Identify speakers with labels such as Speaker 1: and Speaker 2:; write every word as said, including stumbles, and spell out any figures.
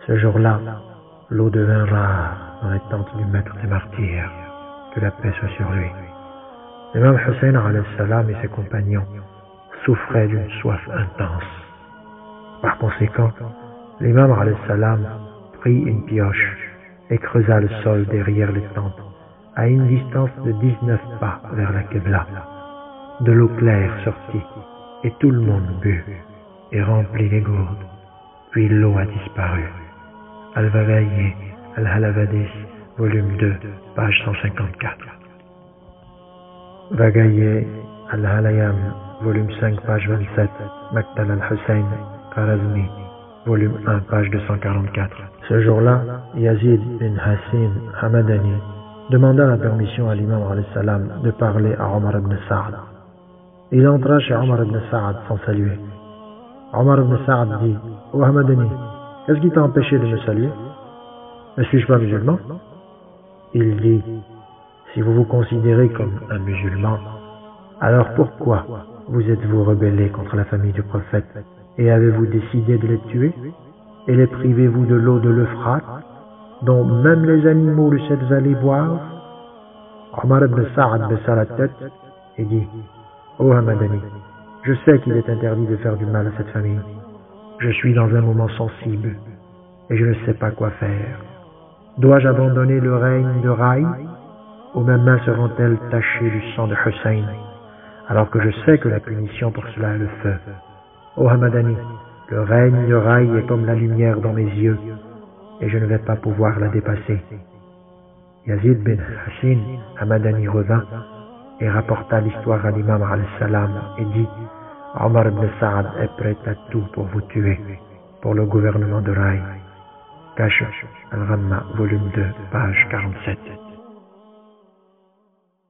Speaker 1: Ce jour-là, l'eau devint rare dans les tentes du maître des martyrs, que la paix soit sur lui. L'imam Hussein alayhi salam et ses compagnons souffraient d'une soif intense. Par conséquent, l'imam alayhi salam prit une pioche et creusa le sol derrière les tentes, à une distance de dix-neuf pas vers la Qibla. De l'eau claire sortit, et tout le monde but et remplit les gourdes, puis l'eau a disparu. Al-Vagaïe, Al-Halavadis, volume deux, page cent cinquante-quatre. Vagaïe, Al-Halayam, volume cinq, page vingt-sept, Maktal al-Hussein, Kharazmi, volume un, page deux cent quarante-quatre. Ce jour-là, Yazid bin Hassin Hamadani demanda la permission à l'imam alayhi salam de parler à Omar ibn Saad. Il entra chez Omar ibn Saad sans saluer. Omar ibn Saad dit: « Oh Hamadani, qu'est-ce qui t'a empêché de me saluer? Ne suis-je pas musulman? » Il dit: « Si vous vous considérez comme un musulman, alors pourquoi vous êtes-vous rebellé contre la famille du prophète et avez-vous décidé de les tuer? Et les privez-vous de l'eau de l'Euphrate, dont même les animaux de cette vallée boivent? » Omar ibn Saad baissa la tête et dit: « Oh Hamadani, je sais qu'il est interdit de faire du mal à cette famille. Je suis dans un moment sensible et je ne sais pas quoi faire. Dois-je abandonner le règne de Raï, ou mes mains seront-elles tachées du sang de Hussein, alors que je sais que la punition pour cela est le feu? Oh Hamadani, le règne de Raï est comme la lumière dans mes yeux, et je ne vais pas pouvoir la dépasser. » Yazid bin Hassin Hamadani revint et rapporta l'histoire à l'imam alayhi salam et dit: « Omar ibn Saad est prêt à tout pour vous tuer, pour le gouvernement de Raï. » Kashf al-Ramma, volume deux, page quarante-sept.